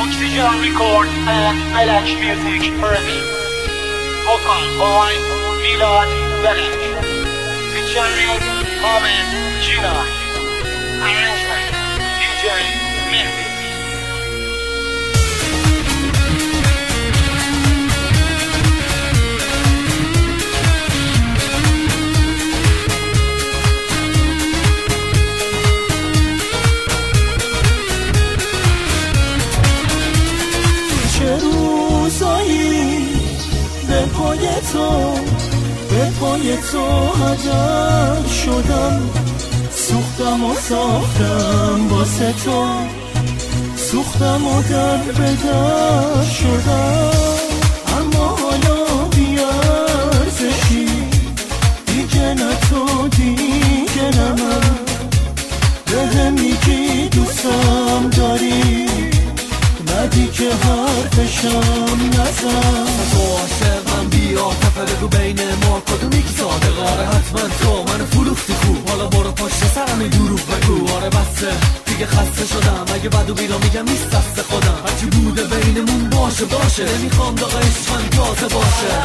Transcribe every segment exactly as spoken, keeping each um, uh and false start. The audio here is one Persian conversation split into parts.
Oxygen Record and Melach Music Remix. Vocal by Milad Belach, featuring Ahmed Gina. Arrangement D J Mehdi. به پای تو به پای تو هدر شدم، سوختم و ساختم واسه تو، سوختم و در به در شدم. اما حالا بیارزشی دیگه نه تو دیگه نه من، به هم میگی دوستم داری ندی که حرفشم نزن. تو عاشقم بیا تفه بگو بین ما کدومی که صادقاره، حتما تو منو فروختی خوب، حالا برو پشت سرم این دروغ بگو. آره بسه دیگه خسته شدم، اگه بد و بیرا میگم نیست دست خودم، هرچی بوده بینمون باشه باشه، نمیخوام داغ عشقم تازه باشه.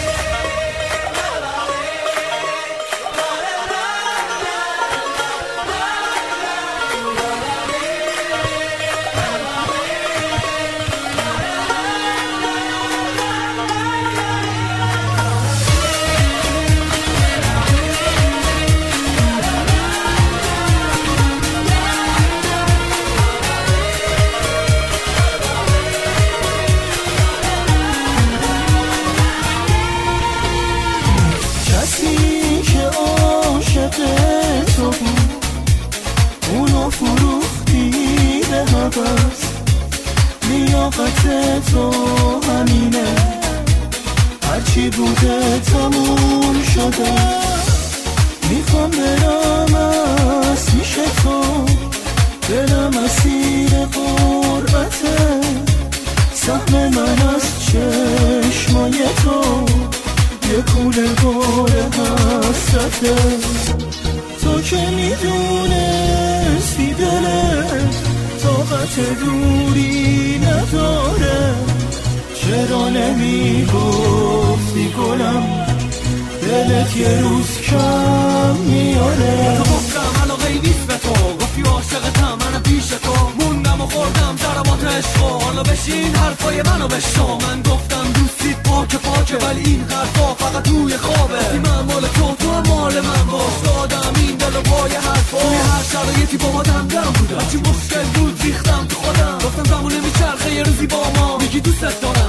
تو بود اونو فروختی به حوض، لیاقت تو همینه، هرچی بوده تموم شده. میخوام برم از پیش تو، برم مسیر قربته، سهم من از چشمای تو یه کوله گوره حسرته. تو که میدونستی دلت طاقت دوری نداره، چرا نمیگفتی گلم دلت یه روز کم میاره. تو گفتم علاقه نیست به تو، گفتی عاشقتم منم پیش تو، موندم و خوردم ضربات عشقا، حالا بشین حرفای منو بشنو. من گفتم دوستیت پاکه پاکه، ولی این حرفا فقط توی خوابه. گفتی من مال تو تو هم مال من باش، دادم این دل و پای حرفا، توی هر شرایطی با ما دمدم بودم، هرچی مشکل بود ریختم تو خودم، گفتم زمونه میچرخه یه روزی با ما، میگی دوستت دارم